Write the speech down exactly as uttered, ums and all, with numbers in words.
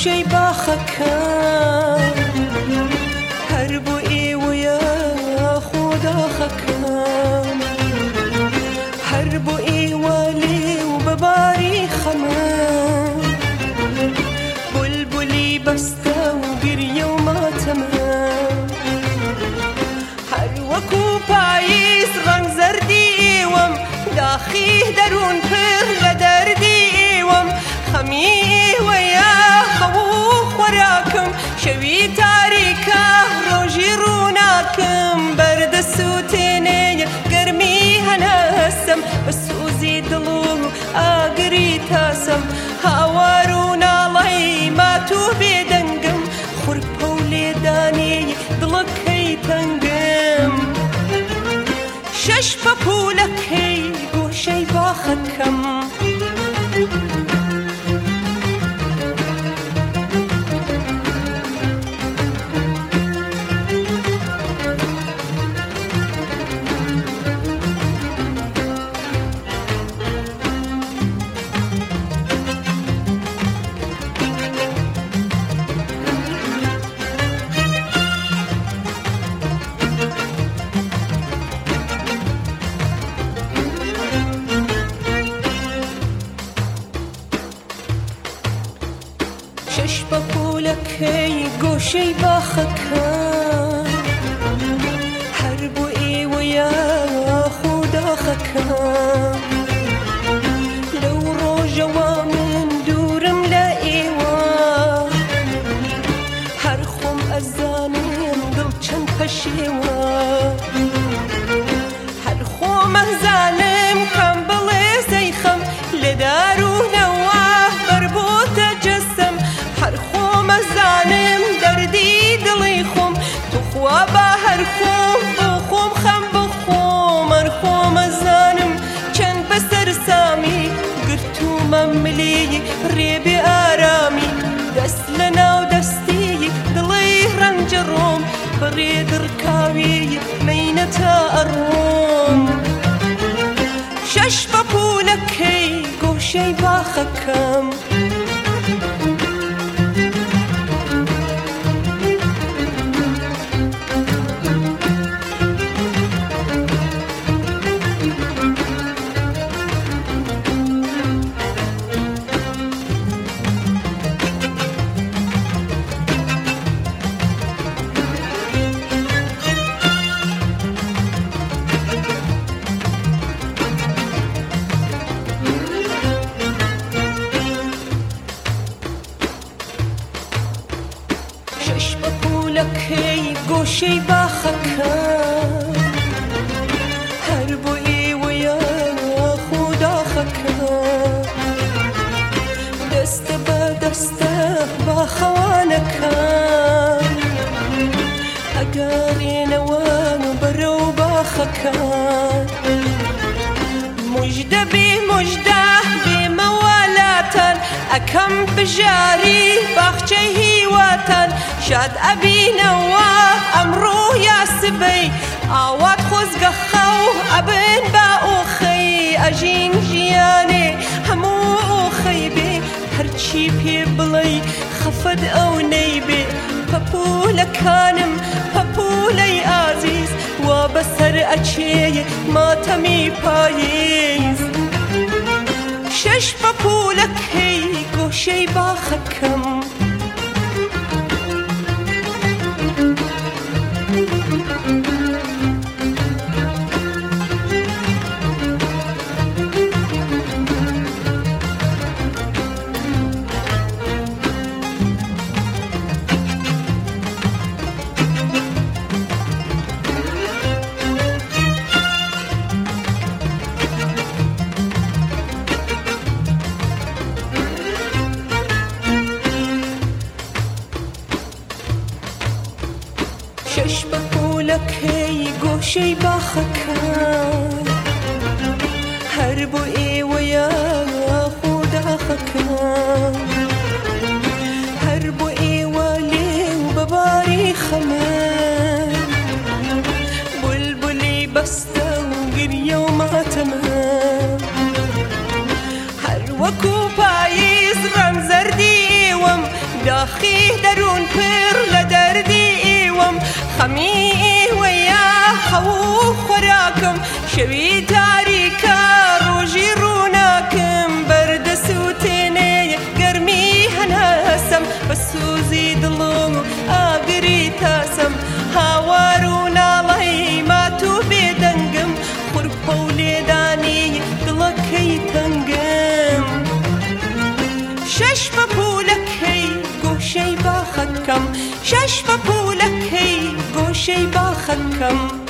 گۆشەی باخەکەم هەر بۆ ئێوەیە خۆداخەکەم هەر بۆ ئێوە لێو بەباری خەمەم بولبولی بەستە و گریە و ماتەمەم هەر وەکو پاییز ڕەنگ زەردی ئێوەم داخی دەروون پڕ لە دەردی ئێوەم خەمی ئێوەیە خەوو خۆراکم شەوی تاریکە ڕۆژی ڕووناکم بەردەسووتێنێ گەرمی هەناسەم بە سوزی دڵ و ئاگری تاسەم هاوار و ناڵەی ماتوو بێدەنگم خوڕپە و لێدانێ دڵەکەی تەنگم شەش پەپوولەکەی گۆشەی باخەکەم شەش پەپوولەکەی گۆشەی باخەکەم هەر بۆ ئێوەیە خۆداخەکەم لەو ڕۆژەوە من دوورم لە ئێوە هەر خۆم ئەزانم دڵ چەند پەشێوە هەر خۆم ئەزانم کەم بڵێ زەیخەم لە دارونەوە بەربۆتە جەسەم هەر خۆم ئەزانم دەردی دڵی خۆم توخوا بە هەر خۆم بۆ خۆم خەم بخۆم هەر خۆم ئەزانم چەند بەسەر سامی گرتومە ملی ڕێبێ ئارامی دەست لە ناو دەستی دڵی ڕەنجە ڕۆم بەڕێ دڕکاوی مەینە تا ئەڕۆم شەش پەپوولەکەی گۆشەی باخەکەم شەش پەپوولەکەی گۆشەی باخەکەم هەر بۆ ئێوەیە خۆداخەکەم دەستە بە دەستە باخەوانەکەم ئەگەڕێنەوە بەرەو باخەکەم موژدە بێ موژدە بێمەوەلاتان ئەکەم بژاری باخچەی هیواتان شاد ئەبینەوە ئەمڕۆ یا سبەی ئاوات خۆزگە خەو ئەبن بە ئۆخەی ئەژین ژیانێ هەموو ئۆخەی بێ هەرچی پێ بڵێ خەفەت ئەو نەیبێ پەپوولەکانم پەپوولەی ئازیز وا بەسەر ئەچێ ماتەمی پاییز شەش پەپوولەکەی گۆشەی باخەکەم شەش پەپوولەکەی گۆشەی باخەکەم هەر بۆ ئێوەیە خۆداخەکەم هەر بۆ ئێوە لێو بەباری خەمەم بولبولی بەستە و گریە و ماتەمەم هەر وەکو پاییز ڕەنگ زەردی ئێوەم دا هەوو خۆراکم شەوی تاریکە ڕۆژی ڕووناکم بەردەس و تێنێ گەرمی هەناسم بە سوزی دڵم ئاگری تاسم هاوار و ناڵەی مات و بێدەنگم خوڕپە و لێدانی دڵەکەی تەنگم شەش بە پولەکەی گۆشەی باخەکەم شەش بە پولەکەی گۆشەی باخەکەم